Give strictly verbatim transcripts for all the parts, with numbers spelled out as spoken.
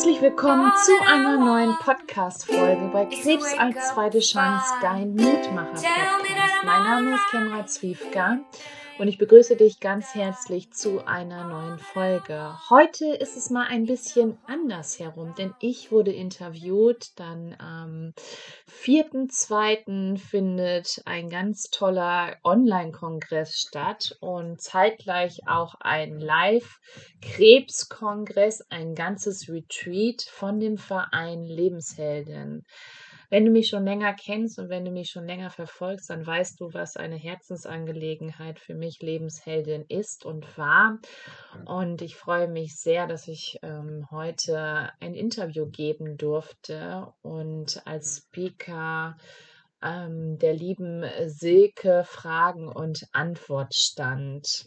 Herzlich willkommen zu einer neuen Podcast-Folge bei Krebs als zweite Chance, dein Mutmacher-Podcast. Mein Name ist Kenra Zwiefka und ich begrüße dich ganz herzlich zu einer neuen Folge. Heute ist es mal ein bisschen anders herum, denn ich wurde interviewt. Dann am vierten zweiten findet ein ganz toller Online-Kongress statt und zeitgleich auch ein Live-Krebs-Kongress, ein ganzes Retreat von dem Verein Lebensheldin. Wenn du mich schon länger kennst und wenn du mich schon länger verfolgst, dann weißt du, was eine Herzensangelegenheit für mich Lebensheldin ist und war. Und ich freue mich sehr, dass ich ähm, heute ein Interview geben durfte und als Speaker ähm, der lieben Silke Fragen und Antwort stand.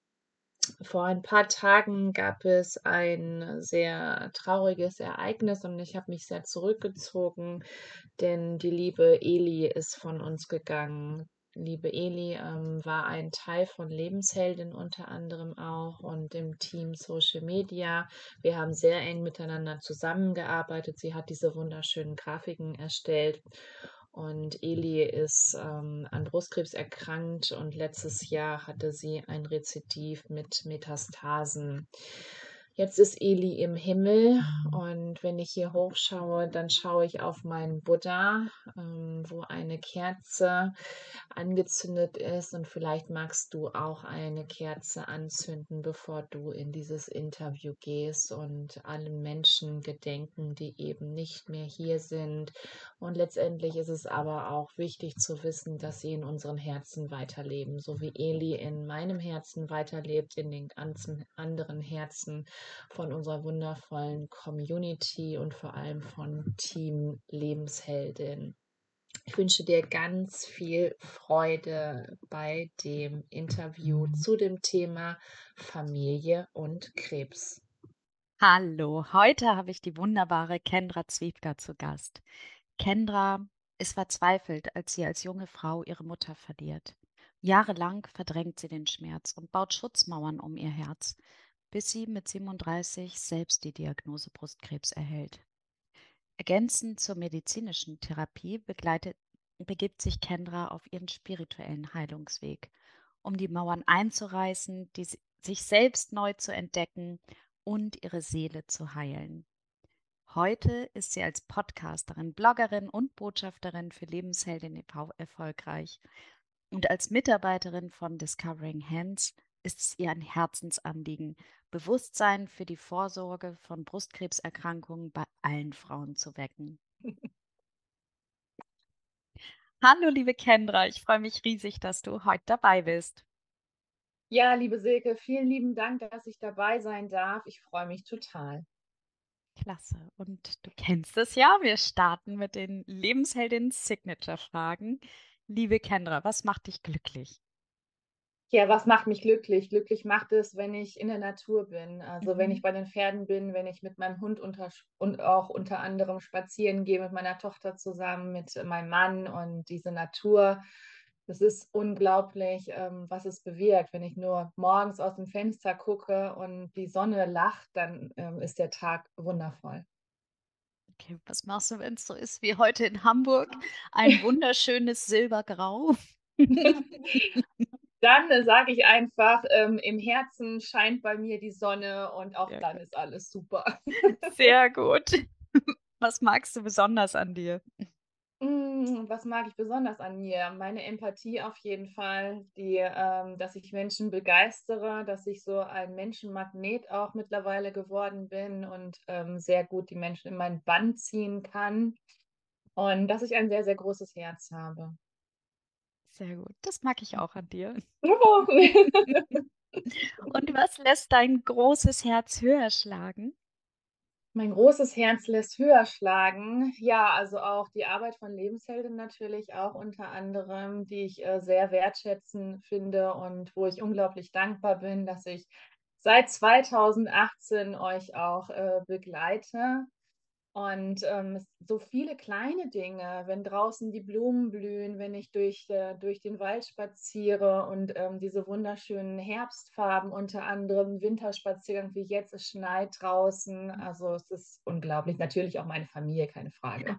Vor ein paar Tagen gab es ein sehr trauriges Ereignis und ich habe mich sehr zurückgezogen, denn die liebe Eli ist von uns gegangen. Liebe Eli ähm, war ein Teil von Lebensheldin unter anderem auch und im Team Social Media. Wir haben sehr eng miteinander zusammengearbeitet. Sie hat diese wunderschönen Grafiken erstellt. Und Eli ist ähm, an Brustkrebs erkrankt und letztes Jahr hatte sie ein Rezidiv mit Metastasen. Jetzt ist Eli im Himmel und wenn ich hier hochschaue, dann schaue ich auf meinen Buddha, ähm, wo eine Kerze angezündet ist und vielleicht magst du auch eine Kerze anzünden, bevor du in dieses Interview gehst und allen Menschen gedenken, die eben nicht mehr hier sind. Und letztendlich ist es aber auch wichtig zu wissen, dass sie in unseren Herzen weiterleben, so wie Eli in meinem Herzen weiterlebt, in den ganzen anderen Herzen von unserer wundervollen Community und vor allem von Team Lebensheldin. Ich wünsche dir ganz viel Freude bei dem Interview zu dem Thema Familie und Krebs. Hallo, heute habe ich die wunderbare Kendra Zwiefka zu Gast. Kendra ist verzweifelt, als sie als junge Frau ihre Mutter verliert. Jahrelang verdrängt sie den Schmerz und baut Schutzmauern um ihr Herz, bis sie mit siebenunddreißig selbst die Diagnose Brustkrebs erhält. Ergänzend zur medizinischen Therapie begleitet, begibt sich Kendra auf ihren spirituellen Heilungsweg, um die Mauern einzureißen, die, si- sich selbst neu zu entdecken und ihre Seele zu heilen. Heute ist sie als Podcasterin, Bloggerin und Botschafterin für Lebensheldin e V erfolgreich. Und als Mitarbeiterin von Discovering Hands ist es ihr ein Herzensanliegen, Bewusstsein für die Vorsorge von Brustkrebserkrankungen bei allen Frauen zu wecken. Hallo, liebe Kendra, ich freue mich riesig, dass du heute dabei bist. Ja, liebe Silke, vielen lieben Dank, dass ich dabei sein darf. Ich freue mich total. Klasse. Und du kennst es ja, wir starten mit den Lebensheldin-Signature-Fragen. Liebe Kendra, was macht dich glücklich? Ja, was macht mich glücklich? Glücklich macht es, wenn ich in der Natur bin. Also wenn ich Mhm. bei den Pferden bin, wenn ich mit meinem Hund unter, und auch unter anderem spazieren gehe mit meiner Tochter zusammen, mit meinem Mann und diese Natur. Das ist unglaublich, ähm, was es bewirkt. Wenn ich nur morgens aus dem Fenster gucke und die Sonne lacht, dann ähm, ist der Tag wundervoll. Okay, was machst du, wenn es so ist wie heute in Hamburg? Ein wunderschönes Silbergrau. Dann äh, sage ich einfach, ähm, im Herzen scheint bei mir die Sonne und auch Sehr dann gut. ist alles super. Sehr gut. Was magst du besonders an dir? Mm, Was mag ich besonders an mir? Meine Empathie auf jeden Fall, die, ähm, dass ich Menschen begeistere, dass ich so ein Menschenmagnet auch mittlerweile geworden bin und ähm, sehr gut die Menschen in meinen Bann ziehen kann und dass ich ein sehr, sehr großes Herz habe. Sehr gut. Das mag ich auch an dir. Oh. Und was lässt dein großes Herz höher schlagen? Mein großes Herz lässt höher schlagen. Ja, also auch die Arbeit von Lebensheldin natürlich auch unter anderem, die ich äh, sehr wertschätzend finde und wo ich unglaublich dankbar bin, dass ich seit zweitausendachtzehn euch auch äh, begleite. Und ähm, es so viele kleine Dinge, wenn draußen die Blumen blühen, wenn ich durch, äh, durch den Wald spaziere und ähm, diese wunderschönen Herbstfarben, unter anderem Winterspaziergang wie jetzt, es schneit draußen. Also es ist unglaublich. Natürlich auch meine Familie, keine Frage.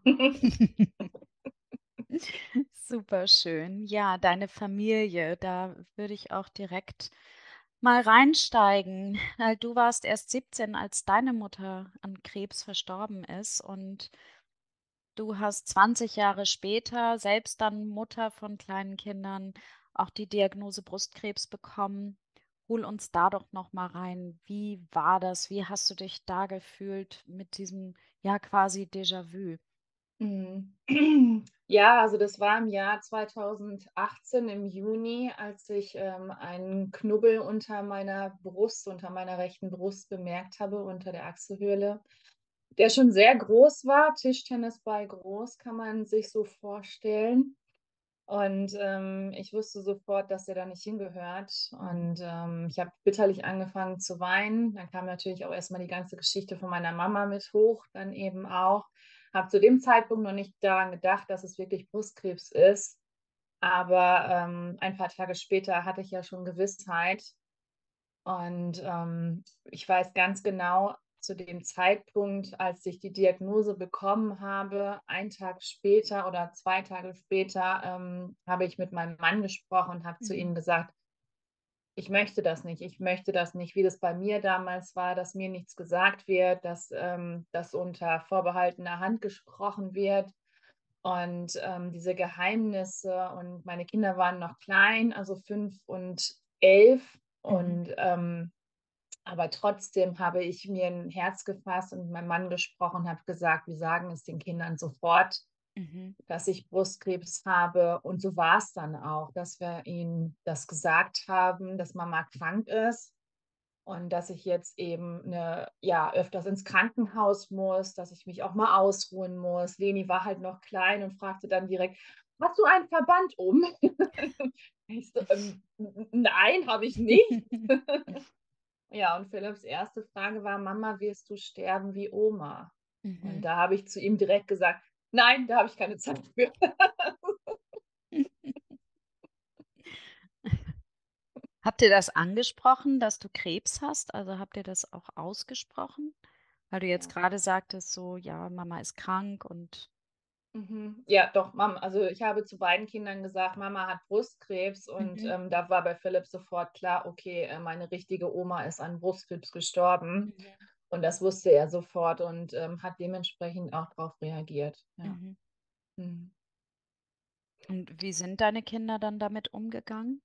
Super schön. Ja, deine Familie, da würde ich auch direkt mal reinsteigen. Weil du warst erst siebzehn, als deine Mutter an Krebs verstorben ist und du hast zwanzig Jahre später, selbst dann Mutter von kleinen Kindern, auch die Diagnose Brustkrebs bekommen. Hol uns da doch noch mal rein. Wie war das? Wie hast du dich da gefühlt mit diesem, ja, quasi Déjà-vu? Mhm. Ja, also das war im Jahr zweitausendachtzehn im Juni, als ich ähm, einen Knubbel unter meiner Brust, unter meiner rechten Brust bemerkt habe, unter der Achselhöhle, der schon sehr groß war, Tischtennisball groß, kann man sich so vorstellen. Und ähm, ich wusste sofort, dass er da nicht hingehört. Und ähm, ich habe bitterlich angefangen zu weinen. Dann kam natürlich auch erstmal die ganze Geschichte von meiner Mama mit hoch, dann eben auch. Habe zu dem Zeitpunkt noch nicht daran gedacht, dass es wirklich Brustkrebs ist. Aber ähm, ein paar Tage später hatte ich ja schon Gewissheit. Und ähm, ich weiß ganz genau, zu dem Zeitpunkt, als ich die Diagnose bekommen habe, einen Tag später oder zwei Tage später, ähm, habe ich mit meinem Mann gesprochen und habe zu Mhm. ihm gesagt, ich möchte das nicht, ich möchte das nicht, wie das bei mir damals war, dass mir nichts gesagt wird, dass ähm, das unter vorbehaltener Hand gesprochen wird. Und ähm, diese Geheimnisse und meine Kinder waren noch klein, also fünf und elf. Mhm. Und ähm, aber trotzdem habe ich mir ein Herz gefasst und mit meinem Mann gesprochen und habe gesagt, wir sagen es den Kindern sofort, Mhm. dass ich Brustkrebs habe. Und so war es dann auch, dass wir ihnen das gesagt haben, dass Mama krank ist und dass ich jetzt eben eine, ja, öfters ins Krankenhaus muss, dass ich mich auch mal ausruhen muss. Leni war halt noch klein und fragte dann direkt, hast du einen Verband um? Ich so, ähm, nein, habe ich nicht. Ja, und Philipps erste Frage war, Mama, wirst du sterben wie Oma? Und Mhm. da habe ich zu ihm direkt gesagt, nein, da habe ich keine Zeit für. Habt ihr das angesprochen, dass du Krebs hast? Also habt ihr das auch ausgesprochen? Weil du jetzt Ja. gerade sagtest, so, ja, Mama ist krank und. Mhm. Ja, doch, Mama. Also ich habe zu beiden Kindern gesagt, Mama hat Brustkrebs und Mhm. ähm, da war bei Philipp sofort klar, okay, äh, meine richtige Oma ist an Brustkrebs gestorben. Mhm. Und das wusste er sofort und ähm, hat dementsprechend auch darauf reagiert. Ja. Mhm. Mhm. Und wie sind deine Kinder dann damit umgegangen?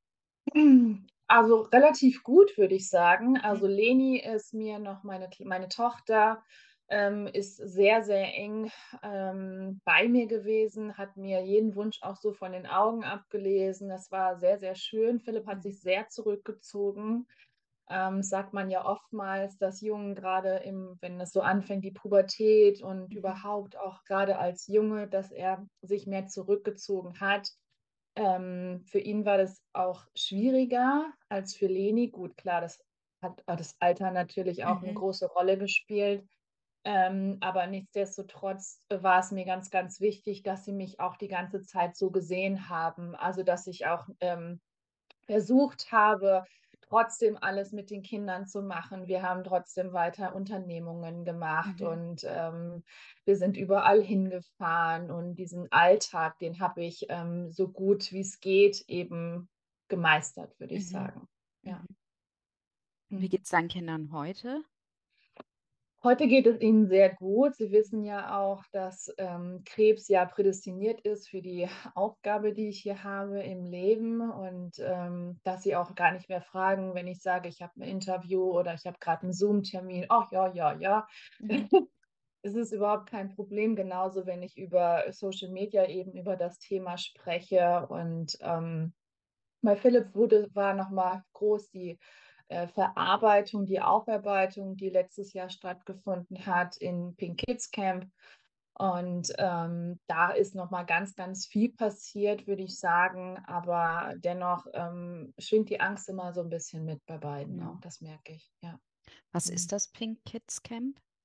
Also relativ gut, würde ich sagen. Mhm. Also Leni ist mir noch meine, meine Tochter, ähm, ist sehr, sehr eng ähm, bei mir gewesen, hat mir jeden Wunsch auch so von den Augen abgelesen. Das war sehr, sehr schön. Philipp hat Mhm. sich sehr zurückgezogen. Ähm, sagt man ja oftmals, dass Jungen gerade im, wenn es so anfängt, die Pubertät und Mhm. überhaupt auch gerade als Junge, dass er sich mehr zurückgezogen hat. Ähm, für ihn war das auch schwieriger als für Leni. Gut, klar, das hat hat das Alter natürlich auch eine Mhm. große Rolle gespielt. Ähm, aber nichtsdestotrotz war es mir ganz, ganz wichtig, dass sie mich auch die ganze Zeit so gesehen haben. Also, dass ich auch ähm, versucht habe, trotzdem alles mit den Kindern zu machen. Wir haben trotzdem weiter Unternehmungen gemacht Mhm. und ähm, wir sind überall hingefahren und diesen Alltag, den habe ich ähm, so gut wie es geht eben gemeistert, würde ich Mhm. sagen. Ja. Mhm. Wie Mhm. geht's deinen Kindern heute? Heute geht es Ihnen sehr gut. Sie wissen ja auch, dass ähm, Krebs ja prädestiniert ist für die Aufgabe, die ich hier habe im Leben und ähm, dass Sie auch gar nicht mehr fragen, wenn ich sage, ich habe ein Interview oder ich habe gerade einen Zoom-Termin. Ach ja, ja, ja. Mhm. Es ist überhaupt kein Problem. Genauso, wenn ich über Social Media eben über das Thema spreche und ähm, bei Philipp wurde, war nochmal groß die äh, Verarbeitung, die Aufarbeitung, die letztes Jahr stattgefunden hat in Pink Kids Camp. Und ähm, da ist nochmal ganz, ganz viel passiert, würde ich sagen. Aber dennoch ähm, schwingt die Angst immer so ein bisschen mit bei beiden auch. Mhm. Das merke ich, ja. Was ist Mhm. das Pink Kids Camp?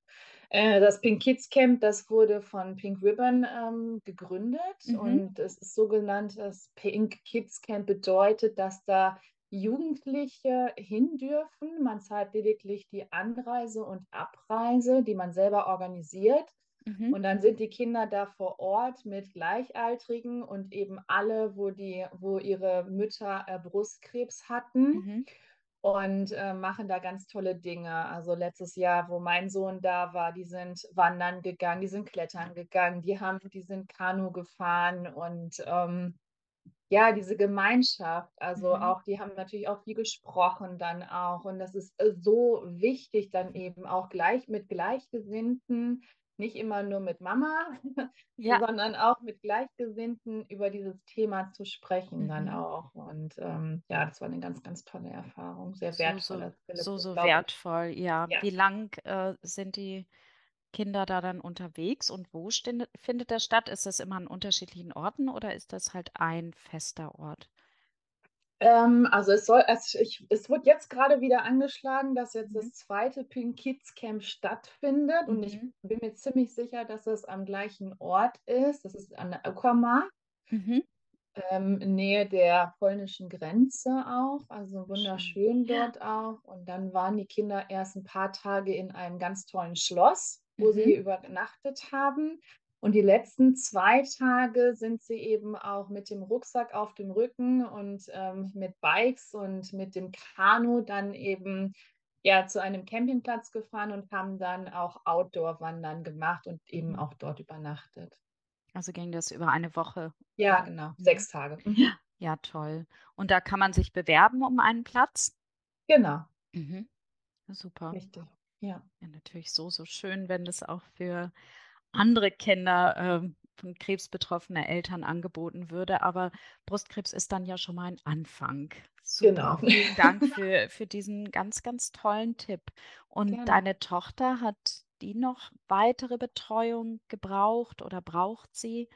Äh, das Pink Kids Camp, das wurde von Pink Ribbon, ähm, gegründet Mhm. und es ist sogenannt das Pink Kids Camp bedeutet, dass da Jugendliche hin dürfen. Man zahlt lediglich die Anreise und Abreise, die man selber organisiert. Mhm. Und dann sind die Kinder da vor Ort mit Gleichaltrigen und eben alle, wo die wo ihre Mütter, äh, Brustkrebs hatten Mhm. und, äh, machen da ganz tolle Dinge. Also, letztes Jahr, wo mein Sohn da war, die sind wandern gegangen, die sind klettern gegangen, die haben die sind Kanu gefahren und, ähm, ja, diese Gemeinschaft, also Mhm. auch die haben natürlich auch viel gesprochen dann auch und das ist, äh, so wichtig, dann eben auch gleich mit Gleichgesinnten, nicht immer nur mit Mama, Ja. sondern auch mit Gleichgesinnten über dieses Thema zu sprechen dann Mhm. auch. Und, ähm, ja, das war 'ne ganz, ganz tolle Erfahrung, sehr So, wertvoll. so Also, Philipp so, so unglaublich. wertvoll, ja. Ja. Wie lang, äh, sind die Kinder da dann unterwegs und wo stindet findet das statt? Ist das immer an unterschiedlichen Orten oder ist das halt ein fester Ort? Ähm, also, es soll es ich es wurde jetzt grade wieder angeschlagen, dass jetzt Mhm. das zweite Pink Kids Camp stattfindet und ich Mhm. bin mir ziemlich sicher, dass es am gleichen Ort ist. Das ist an der Uckermark, Mhm. ähm, in Nähe der polnischen Grenze auch, also Schön. wunderschön Ja. dort auch. Und dann waren die Kinder erst 'n paar Tage in einem ganz tollen Schloss, wo Mhm. sie übernachtet haben. Und die letzten zwei Tage sind sie eben auch mit dem Rucksack auf dem Rücken und, ähm, mit Bikes und mit dem Kanu dann eben, ja, zu einem Campingplatz gefahren und haben dann auch Outdoor-Wandern gemacht und eben Mhm. auch dort übernachtet. Also ging das über eine Woche Ja, oder genau, mhm. sechs Tage. Ja, Mhm. ja, toll. Und da kann man sich bewerben um einen Platz? Genau, Mhm. Super. richtig, ja. Ja, natürlich so, so schön, wenn das auch für andere Kinder, ähm, von Krebs betroffene Eltern angeboten würde, aber Brustkrebs ist dann ja schon mal ein Anfang. Super, Genau. vielen Dank für für diesen ganz, ganz tollen Tipp. Und Gerne. deine Tochter, hat die noch weitere Betreuung gebraucht oder braucht sie?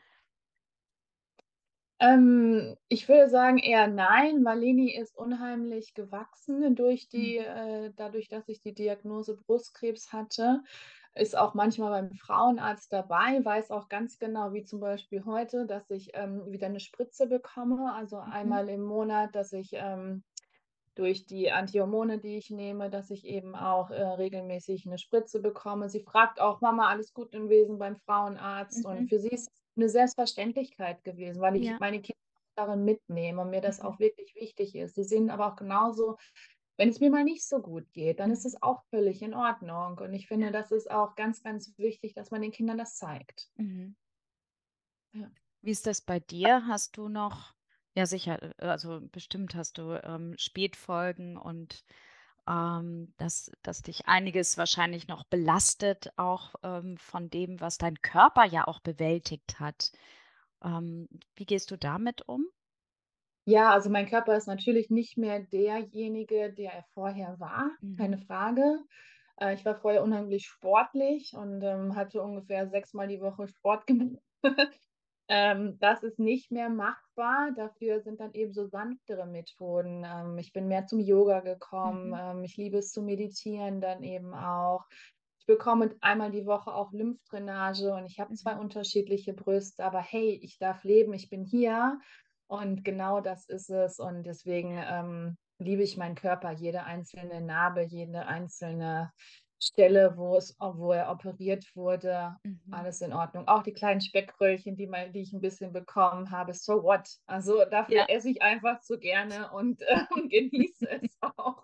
Ähm, ich würde sagen eher nein, weil Leni ist unheimlich gewachsen durch die Mhm. äh, dadurch, dass ich die Diagnose Brustkrebs hatte. Ist auch manchmal beim Frauenarzt dabei, weiß auch ganz genau, wie zum Beispiel heute, dass ich, ähm, wieder 'ne Spritze bekomme, also Mhm. einmal im Monat, dass ich, ähm, durch die Antihormone, die ich nehme, dass ich eben auch, äh, regelmäßig 'ne Spritze bekomme. Sie fragt auch: „Mama, alles gut gewesen beim Frauenarzt?“ Und Mhm. für sie ist es 'ne Selbstverständlichkeit gewesen, weil ich Ja. meine Kinder darin mitnehme und mir das Mhm. auch wirklich wichtig ist. Sie sehen aber auch genauso, wenn es mir mal nicht so gut geht, dann ist Mhm. es auch völlig in Ordnung. Und ich finde, Ja. das ist auch ganz, ganz wichtig, dass man den Kindern das zeigt. Mhm. Ja. Wie ist das bei dir? Hast du noch ja sicher, äh, also bestimmt hast du, ähm, Spätfolgen und, ähm, dass dass dich einiges wahrscheinlich noch belastet, auch, ähm, von dem, was dein Körper ja auch bewältigt hat. Ähm, wie gehst du damit um? Ja, also mein Körper ist natürlich nicht mehr derjenige, der er vorher war, Mhm. keine Frage. Äh, ich war vorher unheimlich sportlich und, ähm, hatte ungefähr sechsmal die Woche Sport gemacht. Ähm, das ist nicht mehr machbar. Dafür sind dann eben so sanftere Methoden. Ähm, ich bin mehr zum Yoga gekommen. Mhm. Ähm, ich liebe es zu meditieren dann eben auch. Ich bekomme einmal die Woche auch Lymphdrainage und ich habe zwei Mhm. unterschiedliche Brüste, aber hey, ich darf leben, ich bin hier und genau das ist es und deswegen, ähm, liebe ich meinen Körper, jede einzelne Narbe, jede einzelne Stelle, wo es wo er operiert wurde, Mhm. alles in Ordnung. Auch die kleinen Speckröllchen, die mal die ich 'n bisschen bekommen habe, so what? Also, Ja. dafür esse ich einfach zu gerne und, ähm, genieße es auch.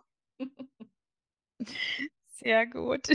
Sehr gut.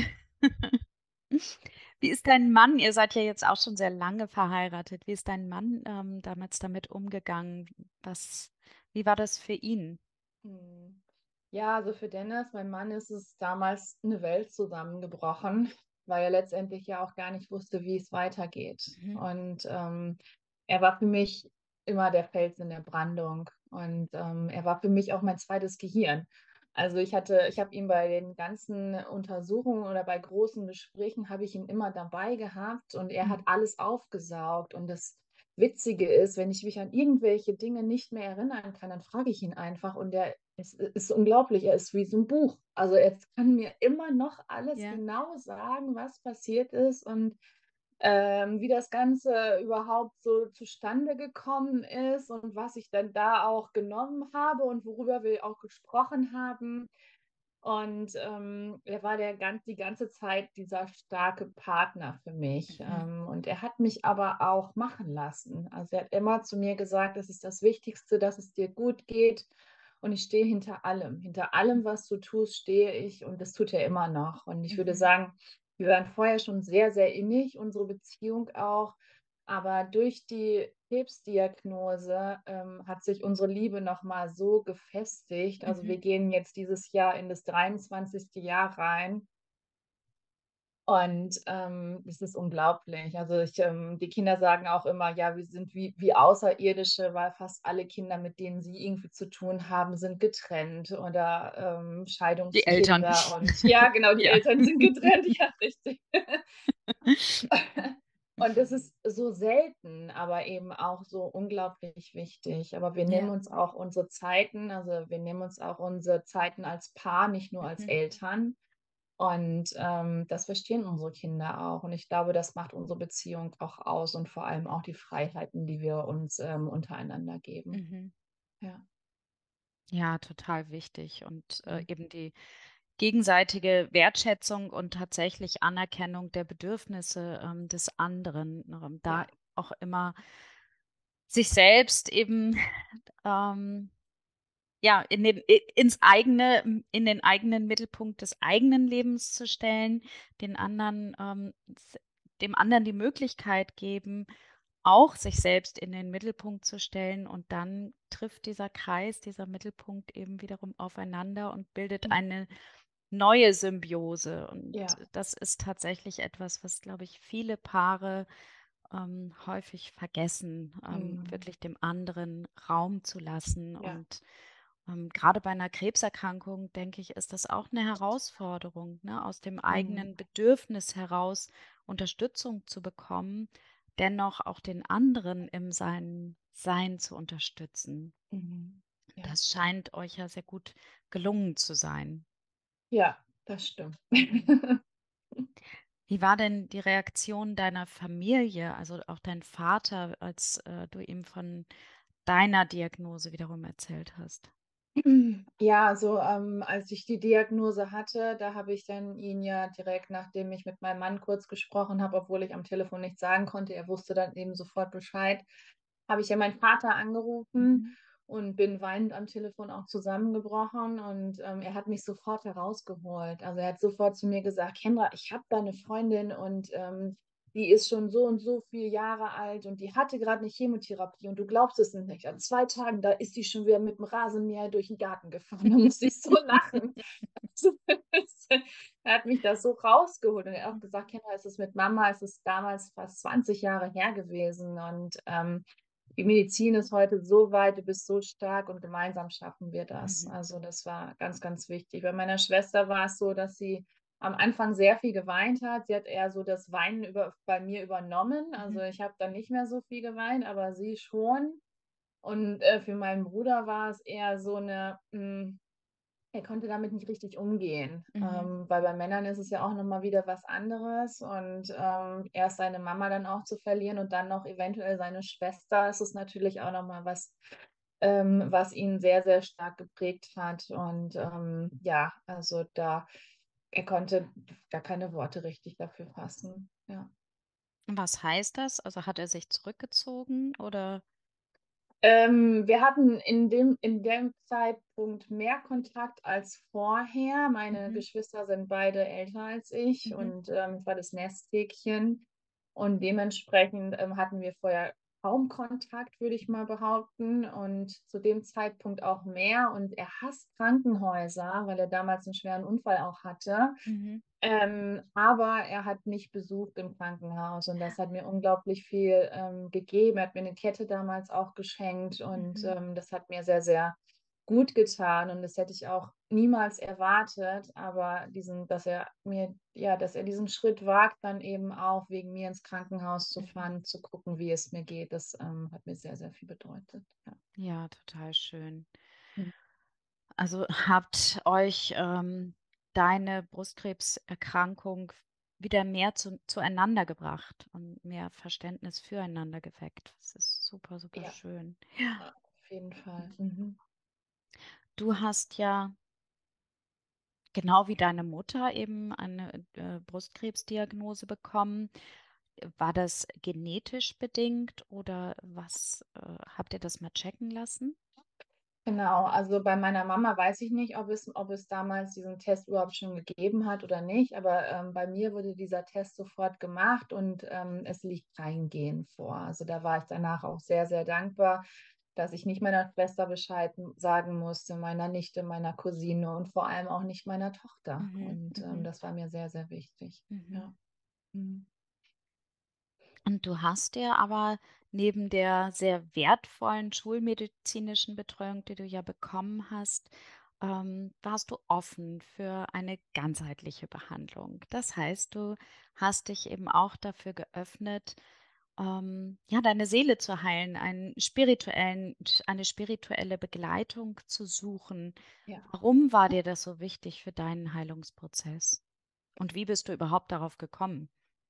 Wie ist dein Mann ihr seid ja jetzt auch schon sehr lange verheiratet. Wie ist dein Mann, ähm, damals damit umgegangen? Was wie war das für ihn? Mhm. Ja, also für Dennis, mein Mann, ist es damals 'ne Welt zusammengebrochen, weil er letztendlich ja auch gar nicht wusste, wie es weitergeht. Mhm. Und, ähm, er war für mich immer der Fels in der Brandung und, ähm, er war für mich auch mein zweites Gehirn. Also, ich hatte ich habe ihn bei den ganzen Untersuchungen oder bei großen Gesprächen habe ich ihn immer dabei gehabt und er hat Mhm. alles aufgesaugt. Und das Witzige ist, wenn ich mich an irgendwelche Dinge nicht mehr erinnern kann, dann frage ich ihn einfach und er Es i ist unglaublich, er ist wie so 'n Buch. Also, er kann mir immer noch alles Ja. genau sagen, was passiert ist und, ähm, wie das Ganze überhaupt so zustande gekommen ist und was ich dann da auch genommen habe und worüber wir auch gesprochen haben. Und, ähm, er war der gan die ganze Zeit dieser starke Partner für mich. Mhm. Ähm, und er hat mich aber auch machen lassen. Also, er hat immer zu mir gesagt: „Es ist das Wichtigste, dass es dir gut geht.“ Und ich stehe hinter allem. Hinter allem, was du tust, stehe ich und das tut er immer noch. Und ich würde Mhm. sagen, wir waren vorher schon sehr, sehr innig, unsere Beziehung auch. Aber durch die Krebsdiagnose, ähm, hat sich unsere Liebe noch mal so gefestigt. Also, Mhm. wir gehen jetzt dieses Jahr in das dreiundzwanzigste Jahr rein. Und, ähm, es ist unglaublich. Also, ich ähm, die Kinder sagen auch immer: „Ja, wir sind wie wie Außerirdische“, weil fast alle Kinder, mit denen sie irgendwie zu tun haben, sind getrennt oder, ähm, Die Eltern. Scheidungskinder und ja, genau, die Ja. Eltern sind getrennt, ja, richtig. Und das ist so selten, aber eben auch so unglaublich wichtig. Aber wir nehmen Ja. uns auch unsere Zeiten also, wir nehmen uns auch unsere Zeiten als Paar, nicht nur als Mhm. Eltern. Und, ähm, das verstehen unsere Kinder auch. Und ich glaube, das macht unsere Beziehung auch aus und vor allem auch die Freiheiten, die wir uns, ähm, untereinander geben. Mhm. Ja. Ja, total wichtig und, äh, Mhm. eben die gegenseitige Wertschätzung und tatsächlich Anerkennung der Bedürfnisse, ähm, des anderen, ähm, da Ja. auch immer sich selbst eben, ähm, ja, in den i ins eigene hm, in den eigenen Mittelpunkt des eigenen Lebens zu stellen, den anderen, ähm, s dem anderen die Möglichkeit geben, auch sich selbst in den Mittelpunkt zu stellen und dann trifft dieser Kreis, dieser Mittelpunkt eben wiederum aufeinander und bildet Mhm. eine neue Symbiose. Und Ja. das ist tatsächlich etwas, was, glaube ich, viele Paare, ähm, häufig vergessen, ähm, Mhm. wirklich dem anderen Raum zu lassen. Ja. Und, ähm, grade bei 'ner Krebserkrankung, denke ich, ist das auch 'ne Herausforderung, ne, aus dem Mhm. eigenen Bedürfnis heraus Unterstützung zu bekommen, dennoch auch den anderen im seinen Sein zu unterstützen. Mhm. Ja. Das scheint euch ja sehr gut gelungen zu sein. Ja, das stimmt. Wie war denn die Reaktion deiner Familie, also auch dein Vater, als, äh, du ihm von deiner Diagnose wiederum erzählt hast? Ja, also, ähm, als ich die Diagnose hatte, da habe ich dann ihn ja direkt, nachdem ich mit meinem Mann kurz gesprochen habe, obwohl ich am Telefon nichts sagen konnte, er wusste dann eben sofort Bescheid, habe ich ja meinen Vater angerufen Mhm. und bin weinend am Telefon auch zusammengebrochen und, ähm, er hat mich sofort herausgeholt. Also, er hat sofort zu mir gesagt: „Kendra, ich habe da 'ne Freundin und, ähm, die ist schon so und so viel Jahre alt und die hatte grad 'ne Chemotherapie und du glaubst es nicht. An zwei Tagen, da ist die schon wieder mit'm Rasenmäher durch 'n Garten gefahren.“ Da musste ich so lachen. Er hat mich da so rausgeholt und er hat auch gesagt: „Kendra, es ist mit Mama es ist damals fast zwanzig Jahre her gewesen und, ähm, die Medizin ist heute so weit, du bist so stark und gemeinsam schaffen wir das.“ Mhm. Also, das war ganz, ganz wichtig. Bei meiner Schwester war es so, dass sie am Anfang sehr viel geweint hat. Sie hat eher so das Weinen über bei mir übernommen. Also, Mhm. ich habe dann nicht mehr so viel geweint, aber sie schon. Und, äh, für meinen Bruder war es eher so 'ne hm, er konnte damit nicht richtig umgehen, Mhm. ähm, weil bei Männern ist es ja auch noch mal wieder was anderes und, ähm, erst seine Mama dann auch zu verlieren und dann noch eventuell seine Schwester, ist es natürlich auch noch mal was, ähm, was ihn sehr, sehr stark geprägt hat. Und, ähm, ja, also, da er konnte gar keine Worte richtig dafür fassen, ja. Was heißt das? Also, hat er sich zurückgezogen oder? Ähm, wir hatten in dem in dem Zeitpunkt mehr Kontakt als vorher. Meine Mhm. Geschwister sind beide älter als ich Mhm. und, ähm, ich war das Nesthäkchen. Und dementsprechend, ähm, hatten wir vorher kaum Kontakt, würde ich mal behaupten, und zu dem Zeitpunkt auch mehr. Und er hasst Krankenhäuser, weil er damals 'n schweren Unfall auch hatte. Mhm. Ähm, aber er hat mich besucht im Krankenhaus und das hat mir unglaublich viel, ähm, gegeben. Er hat mir 'ne Kette damals auch geschenkt und, Mhm. ähm, das hat mir sehr, sehr gut getan und das hätte ich auch niemals erwartet. Aber diesen dass er mir ja, dass er diesen Schritt wagt, dann eben auch wegen mir ins Krankenhaus zu Mhm. fahren, zu gucken, wie es mir geht, das, ähm, hat mir sehr, sehr viel bedeutet, ja. Ja, total schön. Mhm. Also habt euch ähm, deine Brustkrebserkrankung wieder mehr zu, zueinander gebracht und mehr Verständnis füreinander geweckt. Das ist super, super Ja, schön. Ja. auf jeden Fall. Mhm. Mhm. Du hast ja genau wie deine Mutter eben eine äh, Brustkrebsdiagnose bekommen. War das genetisch bedingt oder was, äh, habt ihr das mal checken lassen? Genau, also bei meiner Mama weiß ich nicht, ob es, ob es damals diesen Test überhaupt schon gegeben hat oder nicht, aber ähm, bei mir wurde dieser Test sofort gemacht und ähm, es liegt kein Gen vor. Also da war ich danach auch sehr, sehr dankbar, dass ich nicht meiner Schwester Bescheid sagen musste, meiner Nichte, meiner Cousine und vor allem auch nicht meiner Tochter. Mhm, Und ähm, mhm, das war mir sehr, sehr wichtig. mhm. Ja. Mhm. Und du hast dir aber neben der sehr wertvollen schulmedizinischen Betreuung, die du ja bekommen hast, ähm, warst du offen für eine ganzheitliche Behandlung. Das heißt, du hast dich eben auch dafür geöffnet, ähm, ja, deine Seele zu heilen, einen spirituellen, eine spirituelle Begleitung zu suchen. Ja. Warum war dir das so wichtig für deinen Heilungsprozess? Und wie bist du überhaupt darauf gekommen?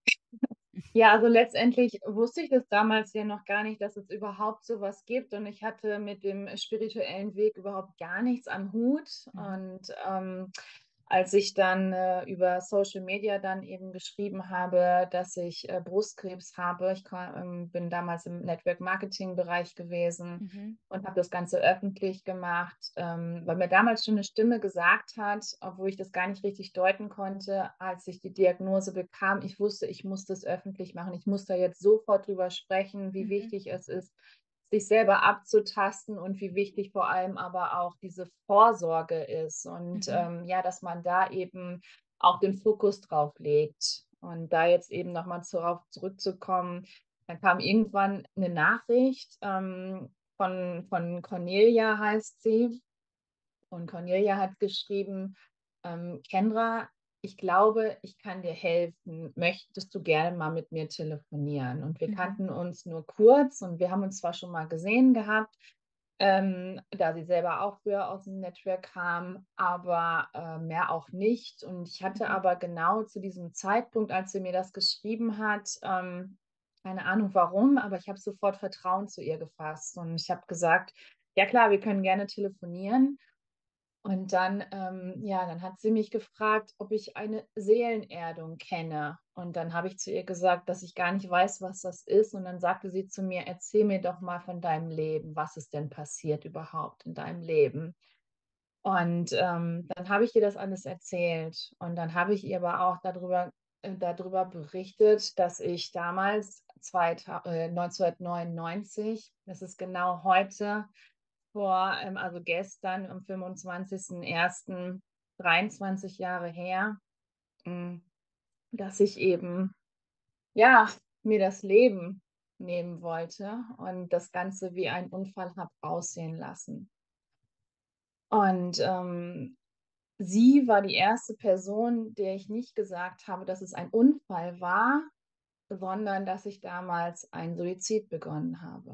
Ja, also letztendlich wusste ich das damals ja noch gar nicht, dass es überhaupt sowas gibt. Und ich hatte mit dem spirituellen Weg überhaupt gar nichts am Hut. Mhm. Und ähm, als ich dann äh, über Social Media dann eben geschrieben habe, dass ich äh, Brustkrebs habe, ich kam, ähm, bin damals im Network Marketing Bereich gewesen Mhm. und habe das Ganze öffentlich gemacht, ähm, weil mir damals schon eine Stimme gesagt hat, obwohl ich das gar nicht richtig deuten konnte, als ich die Diagnose bekam. Ich wusste, ich muss das öffentlich machen. Ich muss da jetzt sofort drüber sprechen, wie Mhm. wichtig es ist, sich selber abzutasten und wie wichtig vor allem aber auch diese Vorsorge ist. Und Mhm. ähm, ja, dass man da eben auch den Fokus drauf legt. Und da jetzt eben nochmal darauf zurückzukommen, dann kam irgendwann eine Nachricht ähm, von, von Cornelia, heißt sie. Und Cornelia hat geschrieben, ähm, Kendra, ich glaube, ich kann dir helfen. Möchtest du gerne mal mit mir telefonieren? Und wir Mhm. kannten uns nur kurz und wir haben uns zwar schon mal gesehen gehabt, ähm, da sie selber auch früher aus dem Netzwerk kam, aber äh, mehr auch nicht. Und ich hatte Mhm. aber genau zu diesem Zeitpunkt, als sie mir das geschrieben hat, ähm, keine Ahnung warum, aber ich habe sofort Vertrauen zu ihr gefasst und ich habe gesagt, ja klar, wir können gerne telefonieren. Und dann, ähm, ja, dann hat sie mich gefragt, ob ich eine Seelenerdung kenne. Und dann habe ich zu ihr gesagt, dass ich gar nicht weiß, was das ist. Und dann sagte sie zu mir, erzähl mir doch mal von deinem Leben. Was ist denn passiert überhaupt in deinem Leben? Und ähm, dann habe ich ihr das alles erzählt. Und dann habe ich ihr aber auch darüber, äh, darüber berichtet, dass ich damals zweitausend, äh, neunzehnhundertneunundneunzig, das ist genau heute, vor, ähm, also gestern am fünfundzwanzigsten ersten dreiundzwanzig Jahre her, mh, dass ich eben, ja, mir das Leben nehmen wollte und das Ganze wie ein Unfall habe aussehen lassen. Und ähm, sie war die erste Person, der ich nicht gesagt habe, dass es ein Unfall war, sondern dass ich damals einen Suizid begonnen habe.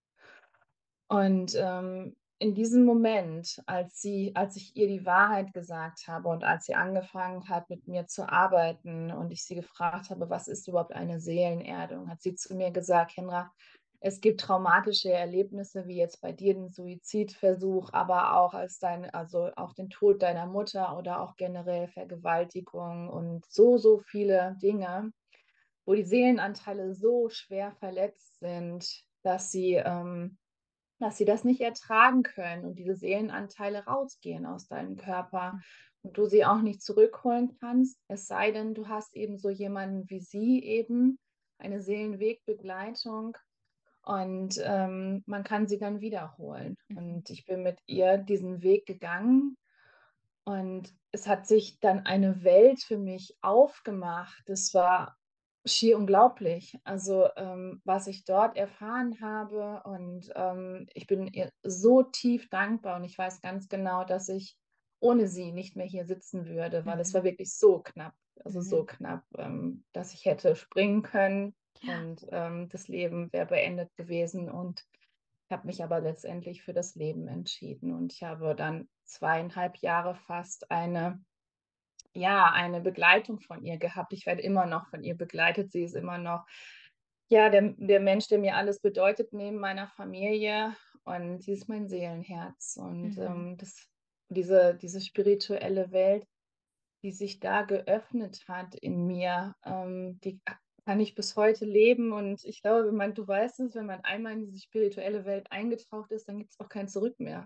Und ähm, in diesem Moment, als sie, als ich ihr die Wahrheit gesagt habe und als sie angefangen hat, mit mir zu arbeiten und ich sie gefragt habe, was ist überhaupt eine Seelenerdung, hat sie zu mir gesagt, Henra, es gibt traumatische Erlebnisse, wie jetzt bei dir den Suizidversuch, aber auch als dein, also auch den Tod deiner Mutter oder auch generell Vergewaltigung und so, so viele Dinge, wo die Seelenanteile so schwer verletzt sind, dass sie ähm, dass sie das nicht ertragen können und diese Seelenanteile rausgehen aus deinem Körper und du sie auch nicht zurückholen kannst, es sei denn, du hast eben so jemanden wie sie eben, eine Seelenwegbegleitung und ähm, man kann sie dann wiederholen. Mhm. Und ich bin mit ihr diesen Weg gegangen und es hat sich dann eine Welt für mich aufgemacht. Das war schier unglaublich. Also, ähm, was ich dort erfahren habe und ähm, ich bin ihr so tief dankbar und ich weiß ganz genau, dass ich ohne sie nicht mehr hier sitzen würde, weil es war Mhm. wirklich so knapp, also so Mhm. knapp, ähm, dass ich hätte springen können Ja. und ähm, das Leben wäre beendet gewesen. Und Ich habe mich aber letztendlich für das Leben entschieden und ich habe dann zweieinhalb Jahre fast eine ja, eine Begleitung von ihr gehabt. Ich werde immer noch von ihr begleitet. Sie ist immer noch, ja, der der Mensch, der mir alles bedeutet neben meiner Familie und sie ist mein Seelenherz und, Mhm. ähm, das diese diese spirituelle Welt, die sich da geöffnet hat in mir, ähm, die ka kann ich bis heute leben und ich glaube, wenn man du weißt es, wenn man einmal in diese spirituelle Welt eingetaucht ist, dann gibt's auch kein Zurück mehr.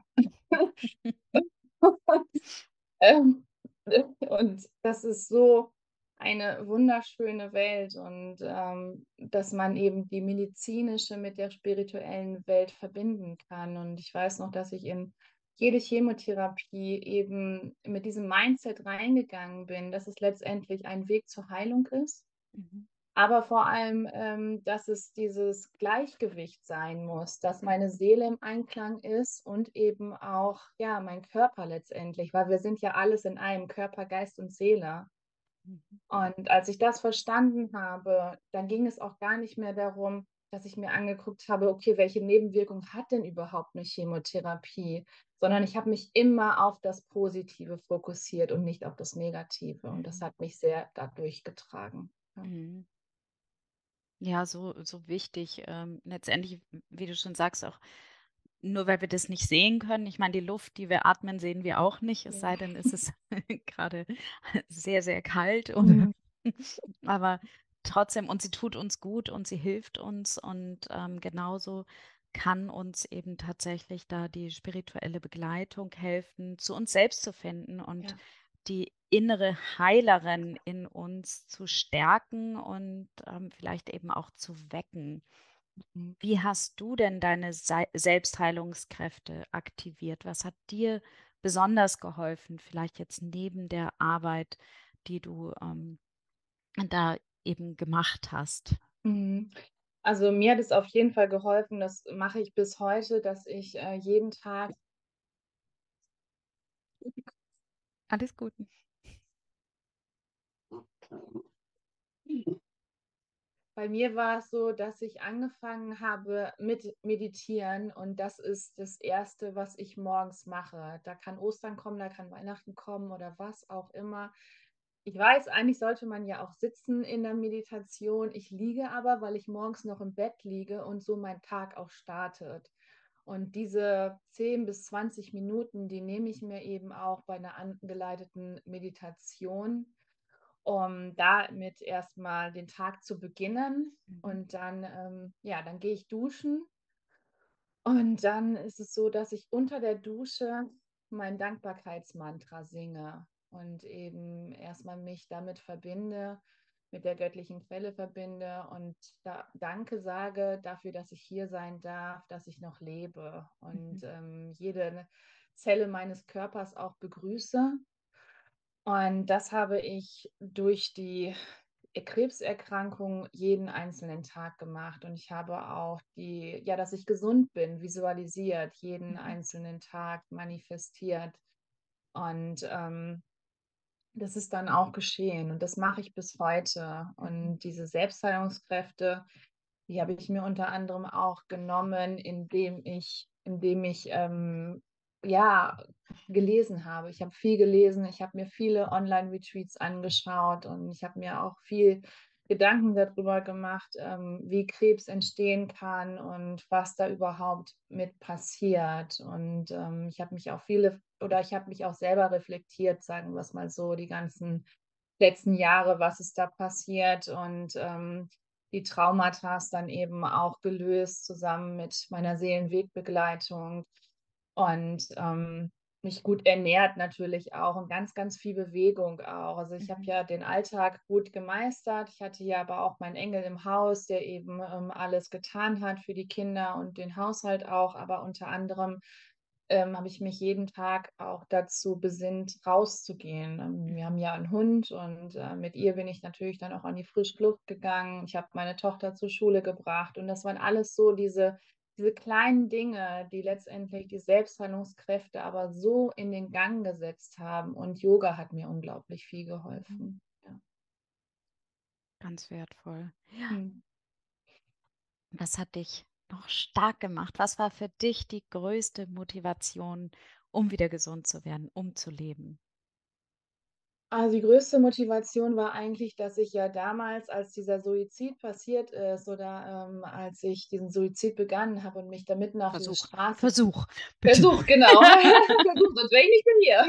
Ähm, und das ist so eine wunderschöne Welt und, ähm, dass man eben die medizinische mit der spirituellen Welt verbinden kann. Und ich weiß noch, dass ich in jede Chemotherapie eben mit diesem Mindset reingegangen bin, dass es letztendlich ein Weg zur Heilung ist. Mhm. Aber vor allem, ähm, dass es dieses Gleichgewicht sein muss, dass meine Seele im Einklang ist und eben auch, ja, mein Körper letztendlich, weil wir sind ja alles in einem, Körper, Geist und Seele. Mhm. Und als ich das verstanden habe, dann ging es auch gar nicht mehr darum, dass ich mir angeguckt habe: „Okay, welche Nebenwirkungen hat denn überhaupt 'ne Chemotherapie?“ Sondern ich habe mich immer auf das Positive fokussiert und nicht auf das Negative und das Mhm. hat mich sehr da durchgetragen, ja. Mhm. Ja, so so wichtig. Ähm, letztendlich, w wie du schon sagst, auch nur weil wir das nicht sehen können. Ich meine, die Luft, die wir atmen, sehen wir auch nicht, es Ja. sei denn, es ist grade sehr, sehr kalt oder Mhm. aber trotzdem und sie tut uns gut und sie hilft uns und, ähm, genauso kann uns eben tatsächlich da die spirituelle Begleitung helfen, zu uns selbst zu finden und Ja. die innere Heilerin in uns zu stärken und, ähm, vielleicht eben auch zu wecken. Mhm. Wie hast du denn deine sei Selbstheilungskräfte aktiviert? Was hat dir besonders geholfen, vielleicht jetzt neben der Arbeit, die du, ähm, da eben gemacht hast? Mhm. Also, mir hat es auf jeden Fall geholfen, das mache ich bis heute, dass ich, äh, jeden Tag Alles gut. Bei mir war es so, dass ich angefangen habe mit Meditieren und das ist das Erste, was ich morgens mache. Da kann Ostern kommen, da kann Weihnachten kommen oder was auch immer. Ich weiß, eigentlich sollte man ja auch sitzen in der Meditation. Ich liege aber, weil ich morgens noch im Bett liege und so mein Tag auch startet. Und diese zehn bis zwanzig Minuten, die nehme ich mir eben auch bei 'ner angeleiteten Meditation, um damit erst mal den Tag zu beginnen. Mhm. Und dann, ähm ja, dann gehe ich duschen und dann ist es so, dass ich unter der Dusche mein Dankbarkeitsmantra singe und eben erst mal mich damit verbinde mit der göttlichen Quelle verbinde und da Danke sage dafür, dass ich hier sein darf, dass ich noch lebe und, Mhm. ähm, jede Zelle meines Körpers auch begrüße. Und das habe ich durch die, äh, Krebserkrankung jeden einzelnen Tag gemacht und ich habe auch die ja, dass ich gesund bin, visualisiert, jeden Mhm. einzelnen Tag manifestiert. Und, ähm, das ist dann auch geschehen und das mache ich bis heute. Mhm. Und diese Selbstheilungskräfte, die habe ich mir unter anderem auch genommen, indem ich indem ich, ähm, ja, gelesen habe. Ich habe viel gelesen, ich habe mir viele Online-Retreats angeschaut und ich habe mir auch viel Gedanken da drüber gemacht, ähm, wie Krebs entstehen kann und was da überhaupt mit passiert. Und, ähm, ich habe mich auch viele oder ich habe mich auch selber reflektiert, sagen wir's mal so, die ganzen letzten Jahre, was ist da passiert und, ähm, die Traumatas dann eben auch gelöst zusammen mit meiner Seelenwegbegleitung und, ähm, mich gut ernährt natürlich auch und ganz, ganz viel Bewegung auch. Also, ich habe Mhm. ja den Alltag gut gemeistert. Ich hatte ja aber auch meinen Engel im Haus, der eben, ähm, alles getan hat für die Kinder und den Haushalt auch. Aber unter anderem, ähm, habe ich mich jeden Tag auch dazu besinnt, rauszugehen. Ähm, wir Mhm. haben ja 'n Hund und, äh, mit ihr bin ich natürlich dann auch an die frische Luft gegangen. Ich habe meine Tochter zur Schule gebracht und das waren alles so diese diese kleinen Dinge, die letztendlich die Selbstheilungskräfte aber so in den Gang gesetzt haben und Yoga hat mir unglaublich viel Mhm. geholfen, ja. Ganz wertvoll. Ja. Mhm. Was hat dich auch stark gemacht. Was war für dich die größte Motivation, um wieder gesund zu werden, um zu leben? Also, die größte Motivation war eigentlich, dass ich ja damals, als dieser Suizid passiert ist oder, ähm, als ich diesen Suizid begangen habe und mich da mitten auf diese Versuch, Straße Versuch, bitte. Versuch, genau. Versuch, sonst wäre ich nicht mehr hier.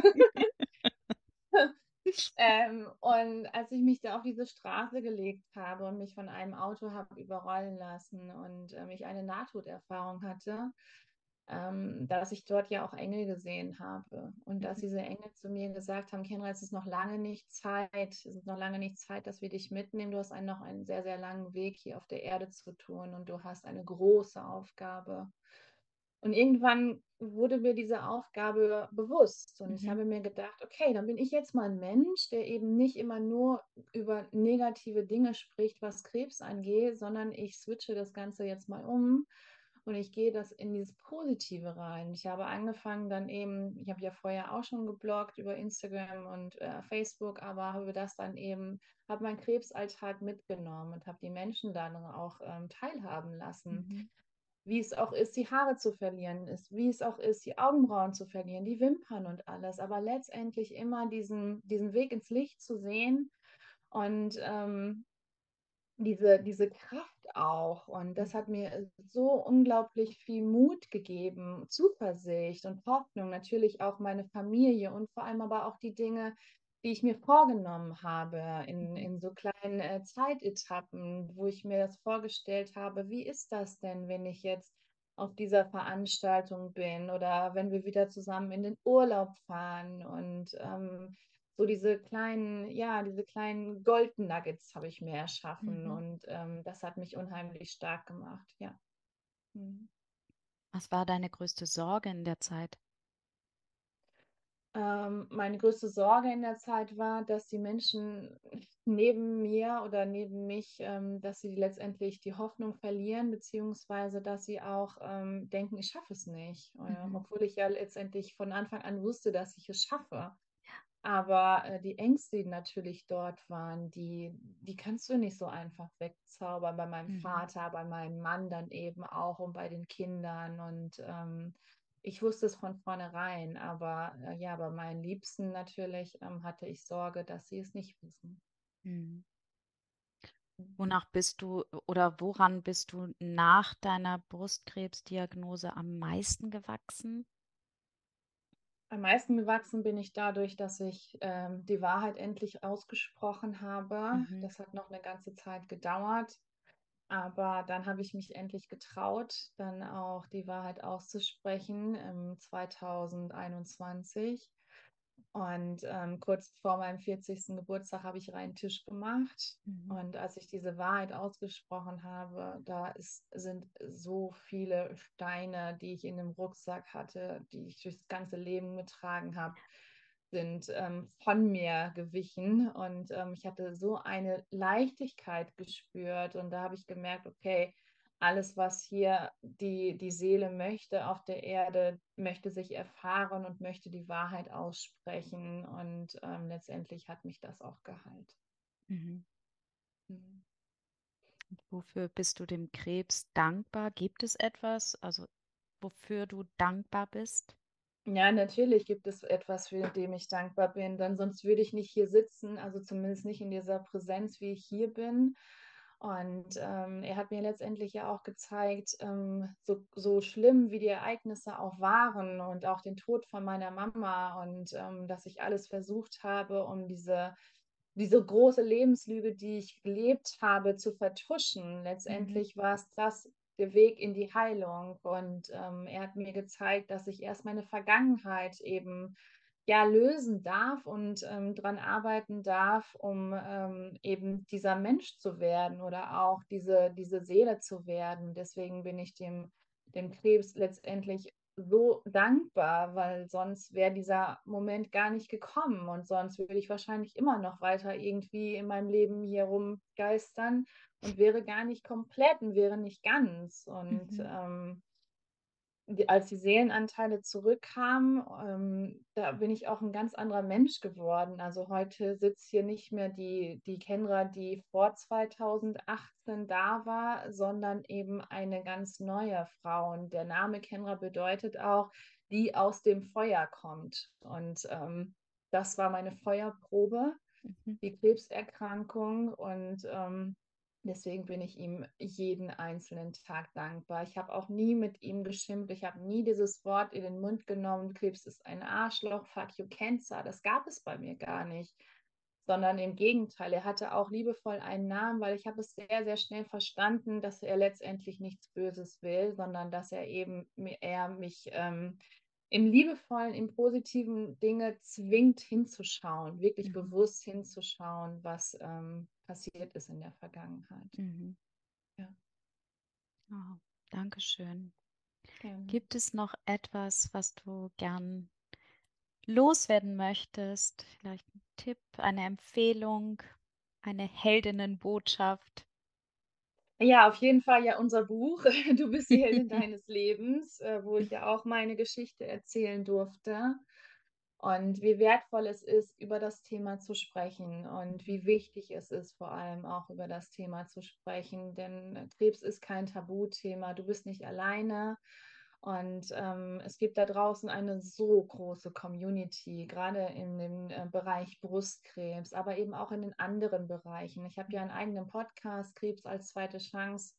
Ähm, und als ich mich da auf diese Straße gelegt habe und mich von einem Auto habe überrollen lassen und, ähm, ich eine Nahtoderfahrung hatte, ähm, dass ich dort ja auch Engel gesehen habe und dass Mhm, diese Engel zu mir gesagt haben: „Kendra, es ist noch lange nicht Zeit es ist noch lange nicht Zeit, dass wir dich mitnehmen. Du hast einen noch einen sehr, sehr langen Weg hier auf der Erde zu tun und du hast eine große Aufgabe.“ Und irgendwann wurde mir diese Aufgabe bewusst und ich mhm, habe mir gedacht: „Okay, dann bin ich jetzt mal 'n Mensch, der eben nicht immer nur über negative Dinge spricht, was Krebs angeht, sondern ich switche das Ganze jetzt mal um und ich gehe das in dieses Positive rein.“ Ich habe angefangen dann eben ich habe ja vorher auch schon gebloggt über Instagram und, äh, Facebook, aber habe das dann eben habe meinen Krebsalltag mitgenommen und habe die Menschen daran auch, ähm, teilhaben lassen. mhm, Wie es auch ist, die Haare zu verlieren ist, wie es auch ist, die Augenbrauen zu verlieren, die Wimpern und alles, aber letztendlich immer diesen diesen Weg ins Licht zu sehen und, ähm, diese diese Kraft auch. Und das mhm, hat mir, äh, so unglaublich viel Mut gegeben, Zuversicht und Hoffnung, natürlich auch meine Familie und vor allem aber auch die Dinge, die ich mir vorgenommen habe in mhm, in so kleinen, äh, Zeitetappen, wo ich mir das vorgestellt habe: „Wie ist das denn, wenn ich jetzt auf dieser Veranstaltung bin oder wenn wir wieder zusammen in den Urlaub fahren?“ Und, ähm, so diese kleinen ja, diese kleinen Gold Nuggets habe ich mir erschaffen mhm. und, ähm, das hat mich unheimlich stark gemacht, ja. Mhm. Was war deine größte Sorge in der Zeit? Ähm, meine größte Sorge in der Zeit war, dass die Menschen neben mir oder neben mich, ähm dass sie letztendlich die Hoffnung verlieren, beziehungsweise dass sie auch, ähm, denken, ich schaffe es nicht, ähm, Mhm, obwohl ich ja letztendlich von Anfang an wusste, dass ich es schaffe. Aber, äh, die Ängste, die natürlich dort waren, die die kannst du nicht so einfach wegzaubern. Bei meinem mhm, Vater, bei meinem Mann dann eben auch und bei den Kindern. Und, ähm, ich wusste es von vornherein, aber, äh, ja, bei meinen Liebsten natürlich, ähm, hatte ich Sorge, dass sie es nicht wissen. mhm. Mhm. Wonach bist du oder woran bist du nach deiner Brustkrebsdiagnose am meisten gewachsen? Am meisten gewachsen bin ich dadurch, dass ich, ähm, die Wahrheit endlich ausgesprochen habe. Mhm, Das hat noch eine ganze Zeit gedauert. Aber dann habe ich mich endlich getraut, dann auch die Wahrheit auszusprechen im zwanzig einundzwanzig. Und, ähm, kurz vor meinem vierzigsten Geburtstag habe ich reinen Tisch gemacht. mhm, Und als ich diese Wahrheit ausgesprochen habe, da ist sind so viele Steine, die ich in dem Rucksack hatte, die ich durchs ganze Leben getragen habe, sind, ähm, von mir gewichen. Und, ähm, ich hatte so eine Leichtigkeit gespürt. Und da habe ich gemerkt: „Okay, alles, was hier die die Seele möchte auf der Erde, möchte sich erfahren und möchte die Wahrheit aussprechen und, ähm, letztendlich hat mich das auch geheilt. mhm. Mhm. Wofür bist du dem Krebs dankbar? Gibt es etwas, also wofür du dankbar bist? Ja, natürlich gibt es etwas, für dem ich dankbar bin, denn sonst würde ich nicht hier sitzen, also zumindest nicht in dieser Präsenz, wie ich hier bin. Und, ähm, er hat mir letztendlich ja auch gezeigt, ähm, so so schlimm wie die Ereignisse auch waren und auch den Tod von meiner Mama und, ähm, dass ich alles versucht habe, um diese diese große Lebenslüge, die ich gelebt habe, zu vertuschen. Mhm, Letztendlich war es das der Weg in die Heilung und, ähm, er hat mir gezeigt, dass ich erst meine Vergangenheit eben, ja, lösen darf und, ähm, dran arbeiten darf, um, ähm, eben dieser Mensch zu werden oder auch diese diese Seele zu werden. Deswegen bin ich dem dem Krebs letztendlich so dankbar, weil sonst wäre dieser Moment gar nicht gekommen und sonst würde ich wahrscheinlich immer noch weiter irgendwie in meinem Leben hier rumgeistern und wäre gar nicht komplett und wäre nicht ganz. Und, mhm. ähm, die, als die Seelenanteile zurückkamen, ähm, da bin ich auch ein ganz anderer Mensch geworden. Also heute sitzt hier nicht mehr die, die Kendra, die vor zweitausendachtzehn da war, sondern eben eine ganz neue Frau. Und der Name Kendra bedeutet auch, die aus dem Feuer kommt. Und ähm, das war meine Feuerprobe, Mhm. die Krebserkrankung. Und ähm, deswegen bin ich ihm jeden einzelnen Tag dankbar. Ich habe auch nie mit ihm geschimpft. Ich habe nie dieses Wort in den Mund genommen, Krebs ist ein Arschloch, fuck you Cancer. Das gab es bei mir gar nicht. Sondern im Gegenteil, er hatte auch liebevoll einen Namen, weil ich habe es sehr, sehr schnell verstanden, dass er letztendlich nichts Böses will, sondern dass er eben er mich ähm, im liebevollen, im positiven Dinge zwingt hinzuschauen, wirklich Mhm. bewusst hinzuschauen, was ähm, passiert ist in der Vergangenheit. Mhm. Ja, Oh, danke schön. gerne. Gibt es noch etwas, was du gern loswerden möchtest? Vielleicht ein Tipp, eine Empfehlung, eine Heldinnenbotschaft? Ja, auf jeden Fall ja unser Buch. Du bist die Heldin deines Lebens, äh, wo ich ja auch meine Geschichte erzählen durfte. Und wie wertvoll es ist, über das Thema zu sprechen und wie wichtig es ist, vor allem auch über das Thema zu sprechen. Denn Krebs ist kein Tabuthema. Du bist nicht alleine. Und ähm, es gibt da draußen eine so große Community, gerade in dem äh, Bereich Brustkrebs, aber eben auch in den anderen Bereichen. Ich habe ja einen eigenen Podcast, Krebs als zweite Chance,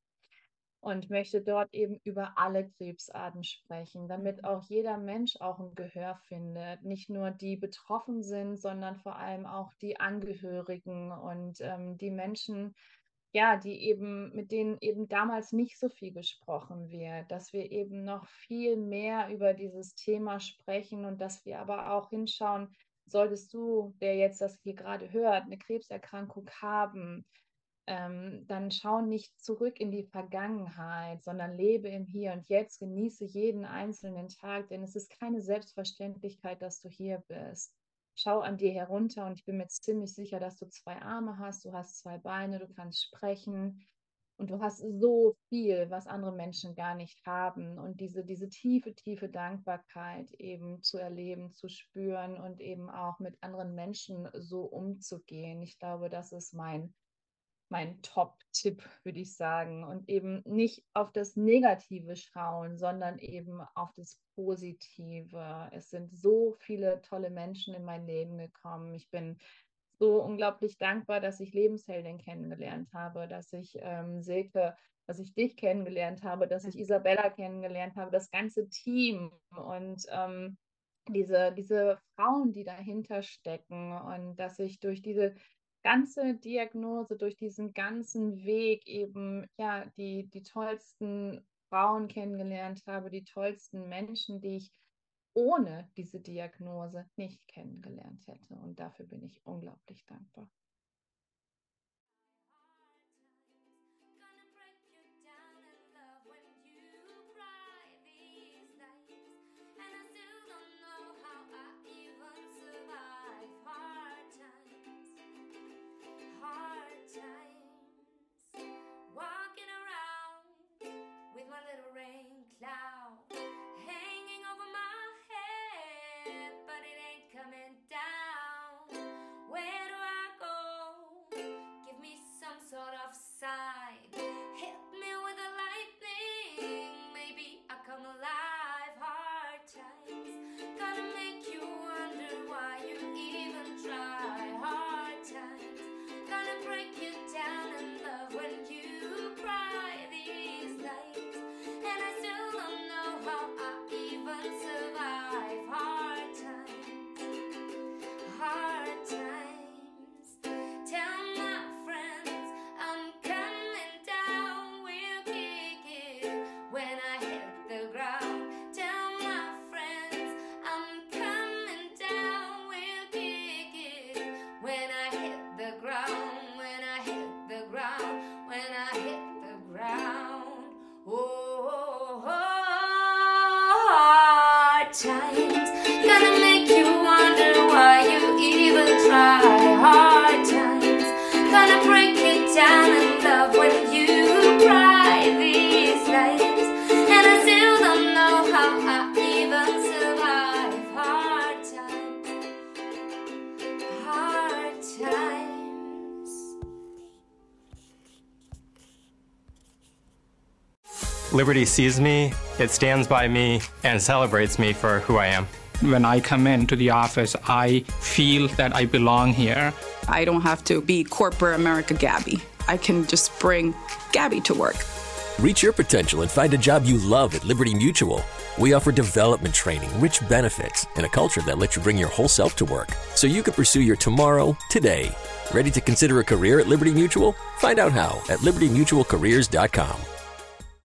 und möchte dort eben über alle Krebsarten sprechen, damit Mhm. auch jeder Mensch auch ein Gehör findet. Nicht nur die betroffen sind, sondern vor allem auch die Angehörigen und ähm, die Menschen, ja, die eben, mit denen eben damals nicht so viel gesprochen wird, dass wir eben noch viel mehr über dieses Thema sprechen und dass wir aber auch hinschauen, solltest du, der jetzt das hier gerade hört, eine Krebserkrankung haben, ähm, dann schau nicht zurück in die Vergangenheit, sondern lebe im Hier und Jetzt, genieße jeden einzelnen Tag, denn es ist keine Selbstverständlichkeit, dass du hier bist. Schau an dir herunter und ich bin mir ziemlich sicher, dass du zwei Arme hast, du hast zwei Beine, du kannst sprechen und du hast so viel, was andere Menschen gar nicht haben. Und diese, diese tiefe, tiefe Dankbarkeit eben zu erleben, zu spüren und eben auch mit anderen Menschen so umzugehen. Ich glaube, das ist mein mein Top-Tipp, würde ich sagen. Und eben nicht auf das Negative schauen, sondern eben auf das Positive. Es sind so viele tolle Menschen in mein Leben gekommen. Ich bin so unglaublich dankbar, dass ich Lebensheldin kennengelernt habe, dass ich ähm, Silke, dass ich dich kennengelernt habe, dass ich Danke. Isabella kennengelernt habe, das ganze Team und ähm, diese, diese Frauen, die dahinter stecken und dass ich durch diese ganze Diagnose, durch diesen ganzen Weg eben ja die, die tollsten Frauen kennengelernt habe, die tollsten Menschen, die ich ohne diese Diagnose nicht kennengelernt hätte. Und dafür bin ich unglaublich dankbar. Gonna break you down in love when you cry these days. And I still don't know how I even survive hard times. Hard times. Walking around with my little rain cloud hanging over my head, but it ain't coming down. Where do I go? Give me some sort of sign. Hit me with a lightning. Maybe I come alive. Hard times gonna make you wonder why you even try. Hard times gonna break you down in love when you cry these nights. And I still don't know how I even survive. Hard times. Hard times. Tell my friends I'm coming down. We'll kick it when I hit the ground. Tell my friends I'm coming down. We'll kick it when I hit the ground. When I hit the ground. When I hit the ground. Oh, oh, oh, hard times gonna make you wonder why you even try. Hard times gonna break you down in love when you cry these nights. And I still don't know how Liberty sees me, it stands by me, and celebrates me for who I am. When I come into the office, I feel that I belong here. I don't have to be corporate America Gabby. I can just bring Gabby to work. Reach your potential and find a job you love at Liberty Mutual. We offer development training, rich benefits, and a culture that lets you bring your whole self to work, so you can pursue your tomorrow today. Ready to consider a career at Liberty Mutual? Find out how at liberty mutual careers dot com.